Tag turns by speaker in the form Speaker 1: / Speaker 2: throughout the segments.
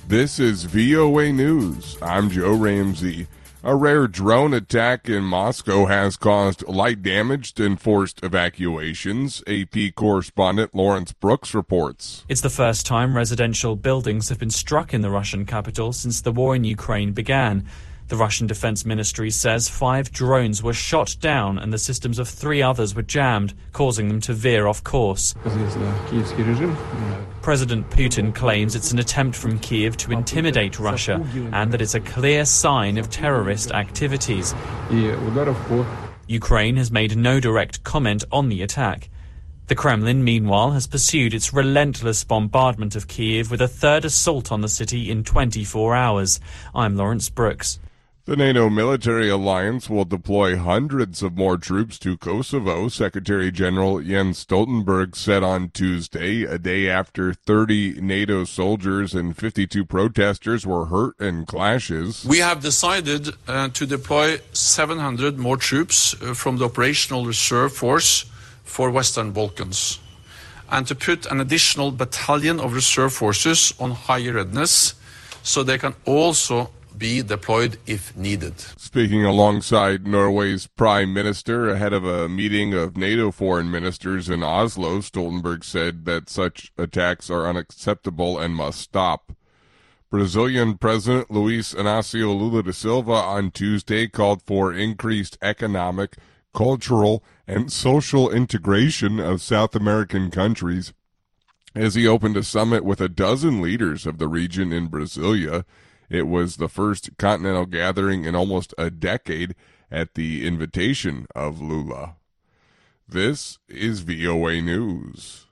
Speaker 1: This is VOA News. I'm Joe Ramsey. A rare drone attack in Moscow has caused light damage and forced evacuations. AP correspondent Lawrence Brooks reports.
Speaker 2: It's the first time residential buildings have been struck in the Russian capital since the war in Ukraine began. The Russian Defense Ministry says 5 drones were shot down and the systems of 3 others were jammed, causing them to veer off course. President Putin claims it's an attempt from Kyiv to intimidate Russia and that it's a clear sign of terrorist activities. Ukraine has made no direct comment on the attack. The Kremlin, meanwhile, has pursued its relentless bombardment of Kyiv with a third assault on the city in 24 hours. I'm Lawrence Brooks.
Speaker 1: The NATO military alliance will deploy hundreds of more troops to Kosovo, Secretary General Jens Stoltenberg said on Tuesday, a day after 30 NATO soldiers and 52 protesters were hurt in clashes.
Speaker 3: We have decided to deploy 700 more troops from the Operational Reserve Force for Western Balkans, and to put an additional battalion of reserve forces on higher readiness so they can also be deployed if needed.
Speaker 1: Speaking alongside Norway's Prime Minister ahead of a meeting of NATO foreign ministers in Oslo, Stoltenberg said that such attacks are unacceptable and must stop. Brazilian President Luiz Inácio Lula da Silva on Tuesday called for increased economic, cultural, and social integration of South American countries as he opened a summit with a dozen leaders of the region in Brasilia. It was the first continental gathering in almost a decade at the invitation of Lula. This is VOA News.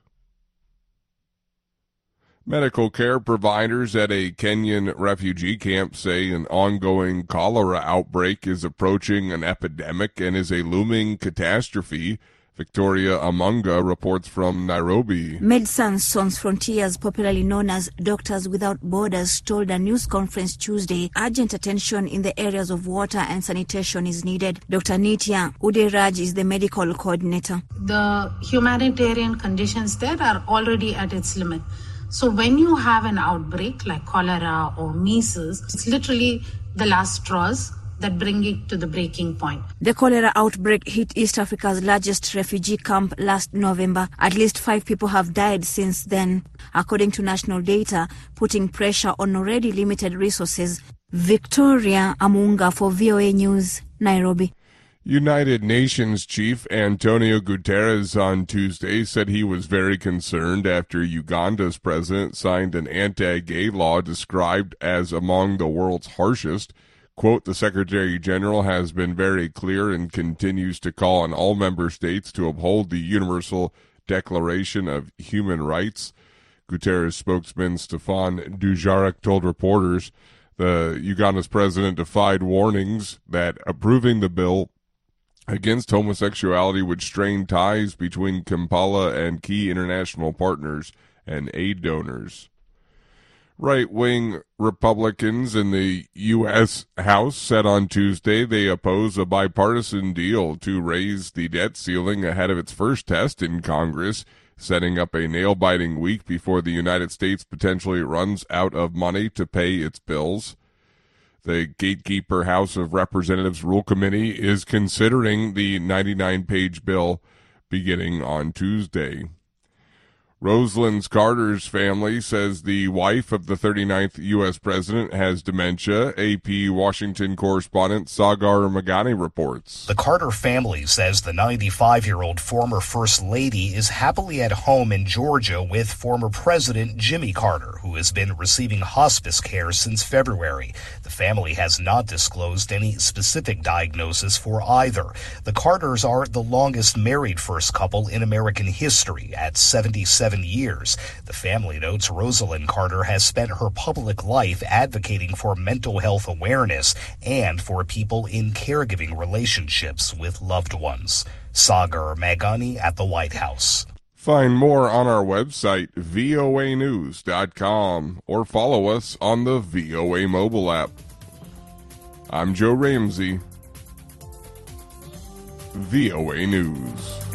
Speaker 1: Medical care providers at a Kenyan refugee camp say an ongoing cholera outbreak is approaching an epidemic and is a looming catastrophe. Victoria Amunga reports from Nairobi.
Speaker 4: Médecins Sans Frontières, popularly known as Doctors Without Borders, told a news conference Tuesday urgent attention in the areas of water and sanitation is needed. Dr. Nitya Uderaj is the medical coordinator.
Speaker 5: The humanitarian conditions there are already at its limit. So when you have an outbreak like cholera or measles, it's literally the last straws that bring it to the breaking point.
Speaker 4: The cholera outbreak hit East Africa's largest refugee camp last November. At least 5 people have died since then, according to national data, putting pressure on already limited resources. Victoria Amunga for VOA News, Nairobi.
Speaker 1: United Nations Chief Antonio Guterres on Tuesday said he was very concerned after Uganda's president signed an anti-gay law described as among the world's harshest. Quote, the Secretary General has been very clear and continues to call on all member states to uphold the Universal Declaration of Human Rights. Guterres spokesman Stefan Dujarric told reporters the Uganda's president defied warnings that approving the bill against homosexuality would strain ties between Kampala and key international partners and aid donors. Right-wing Republicans in the U.S. House said on Tuesday they oppose a bipartisan deal to raise the debt ceiling ahead of its first test in Congress, setting up a nail-biting week before the United States potentially runs out of money to pay its bills. The gatekeeper House of Representatives Rule Committee is considering the 99-page bill beginning on Tuesday. Rosalind Carter's family says the wife of the 39th U.S. president has dementia. AP Washington correspondent Sagar Magani reports.
Speaker 6: The Carter family says the 95-year-old former First Lady is happily at home in Georgia with former President Jimmy Carter, who has been receiving hospice care since February. The family has not disclosed any specific diagnosis for either. The Carters are the longest married first couple in American history at 77 years. The family notes Rosalind Carter has spent her public life advocating for mental health awareness and for people in caregiving relationships with loved ones. Sagar Magani at the White House.
Speaker 1: Find more on our website, voanews.com, or follow us on the VOA mobile app. I'm Joe Ramsey, VOA News.